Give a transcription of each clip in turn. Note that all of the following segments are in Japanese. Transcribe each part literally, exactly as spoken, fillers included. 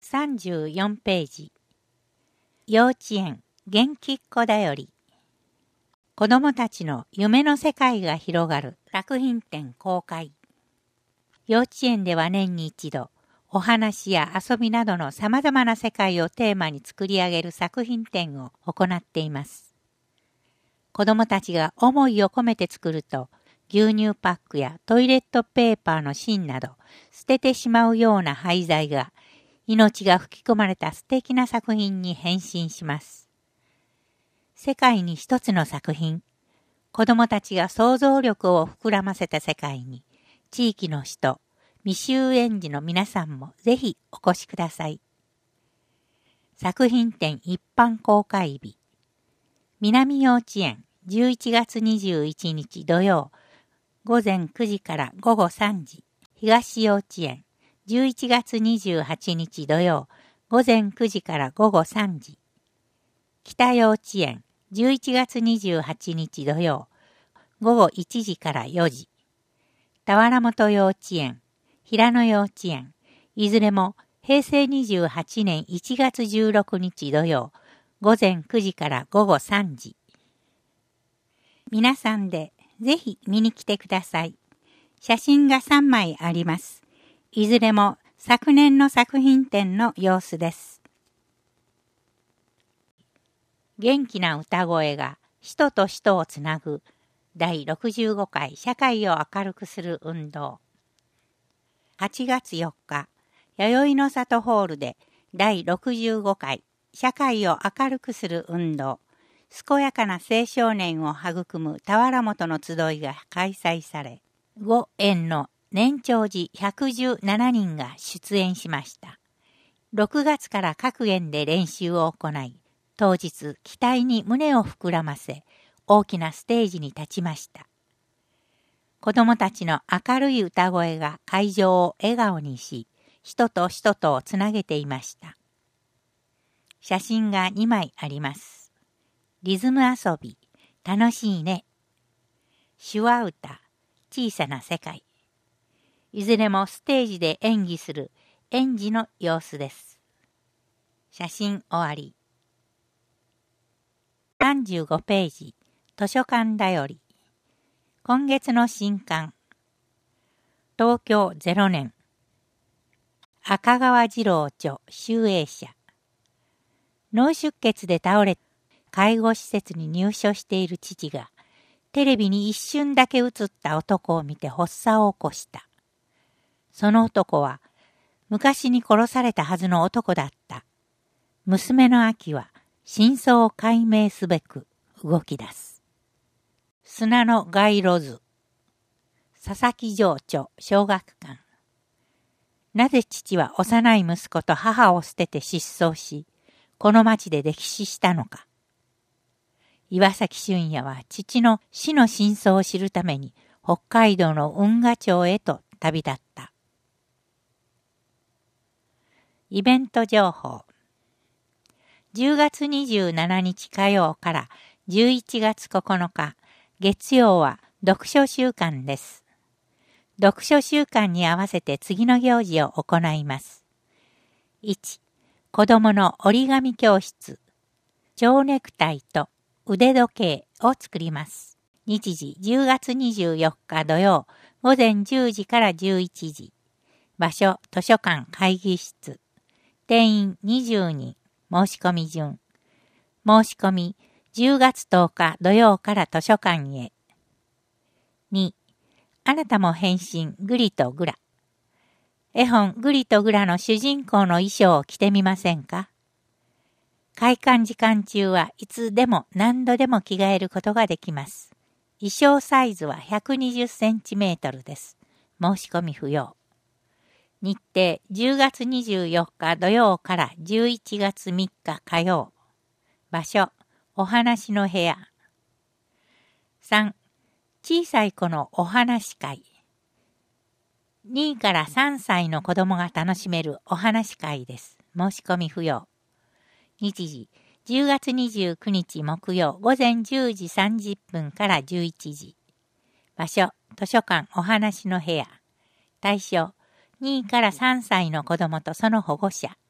さんじゅうよんページ。幼稚園元気っ子だより。子どもたちの夢の世界が広がる作品展公開。幼稚園では年に一度、お話や遊びなどのさまざまな世界をテーマに作り上げる作品展を行っています。子どもたちが思いを込めて作ると、牛乳パックやトイレットペーパーの芯など、捨ててしまうような廃材が、命が吹き込まれた素敵な作品に変身します。世界に一つの作品、子どもたちが想像力を膨らませた世界に、地域の人、未就園児の皆さんもぜひお越しください。作品展一般公開日、南幼稚園じゅういちがつにじゅういちにち土曜、午前くじから午後さんじ、東幼稚園じゅういちがつにじゅうはちにち土曜、午前くじから午後さんじ、北幼稚園じゅういちがつにじゅうはちにち土曜、午後いちじからよじ、田原本幼稚園、平野幼稚園、いずれも平成にじゅうはちねんいちがつじゅうろくにち土曜、午前くじから午後さんじ。皆さんでぜひ見に来てください。写真がさんまいあります。いずれも昨年の作品展の様子です。元気な歌声が人と人をつなぐだいろくじゅうごかい社会を明るくする運動。はちがつよっか、弥生の里ホールでだいろくじゅうごかい社会を明るくする運動、健やかな青少年を育む田原本の集いが開催され、ご園の年長児ひゃくじゅうななにんが出演しました。ろくがつから各園で練習を行い、当日期待に胸を膨らませ、大きなステージに立ちました。子どもたちの明るい歌声が会場を笑顔にし、人と人とをつなげていました。写真がにまいあります。リズム遊び、楽しいね。手話歌、小さな世界。いずれもステージで演技する園児の様子です。写真終わり。さんじゅうごページ、図書館だより。今月の新刊。東京ゼロねん。赤川次郎著集英社。脳出血で倒れ、介護施設に入所している父が、テレビに一瞬だけ映った男を見て発作を起こした。その男は、昔に殺されたはずの男だった。娘の秋は、真相を解明すべく動き出す。砂の街路図。佐々木情緒小学館。なぜ父は幼い息子と母を捨てて失踪し、この町で溺死したのか。岩崎俊也は父の死の真相を知るために北海道の雲賀町へと旅立った。イベント情報。じゅうがつにじゅうしちにち火曜からじゅういちがつここのか月曜は読書週間です。読書週間に合わせて次の行事を行います。いち. 子供の折り紙教室。蝶ネクタイと腕時計を作ります。日時じゅうがつにじゅうよっか土曜午前じゅうじからじゅういちじ。場所図書館会議室。定員にじゅうにん。申し込み順。申し込みじゅうがつとおか土曜から図書館へ。に. あなたも変身グリとグラ。絵本グリとグラの主人公の衣装を着てみませんか？開館時間中はいつでも何度でも着替えることができます。衣装サイズはひゃくにじゅっセンチメートルです。申し込み不要。日程じゅうがつにじゅうよっか土曜からじゅういちがつみっか火曜。場所お話の部屋。さん. 小さい子のお話会。にからさんさいの子供が楽しめるお話会です。申し込み不要。日時じゅうがつにじゅうくにち木曜午前じゅうじさんじゅっぷんからじゅういちじ。場所図書館お話の部屋。対象にからさんさいの子供とその保護者。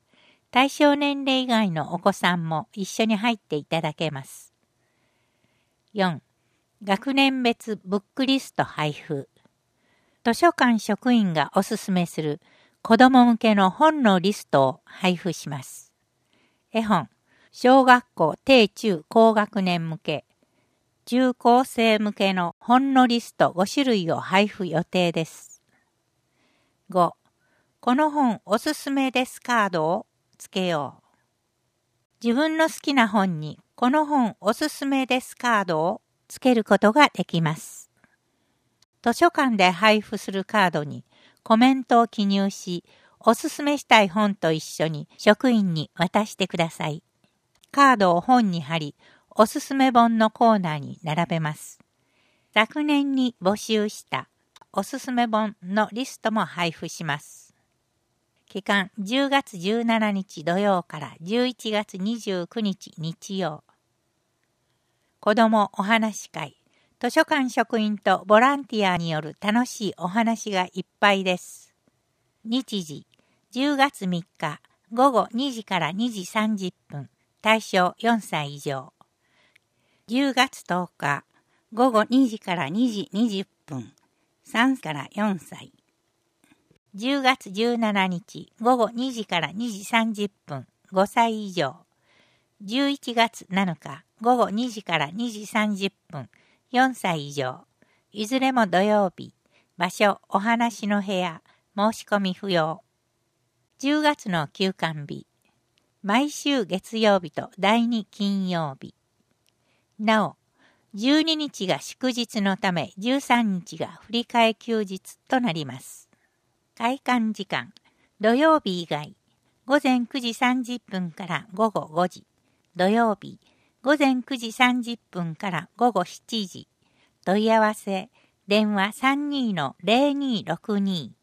対象年齢以外のお子さんも一緒に入っていただけます。よん. 学年別ブックリスト配布。図書館職員がおすすめする子ども向けの本のリストを配布します。絵本、小学校低中高学年向け、中高生向けの本のリストご種類を配布予定です。ご. この本おすすめですカードをつけよう。自分の好きな本にこの本おすすめですカードをつけることができます。図書館で配布するカードにコメントを記入し、おすすめしたい本と一緒に職員に渡してください。カードを本に貼り、おすすめ本のコーナーに並べます。昨年に募集したおすすめ本のリストも配布します。期間じゅうがつじゅうしちにち土曜からじゅういちがつにじゅうくにち日曜。子どもお話会、図書館職員とボランティアによる楽しいお話がいっぱいです。日時、じゅうがつみっかごごにじからにじさんじゅっぷん、対象よんさい以上。じゅうがつとおかごごにじからにじにじゅっぷん、さんからよんさい。じゅうがつじゅうしちにちごごにじからにじさんじゅっぷん、ごさい以上。じゅういちがつなのかごごにじからにじさんじゅっぷん、よんさい以上。いずれも土曜日。場所お話の部屋。申し込み不要。じゅうがつの休館日。毎週月曜日とだいに金曜日。なお、じゅうににちが祝日のためじゅうさんにちが振り替え休日となります。開館時間、土曜日以外、ごぜんくじさんじゅっぷんからごごごじ。土曜日、ごぜんくじさんじゅっぷんからごごしちじ。問い合わせ、電話 さんにーのぜろにーろくにー。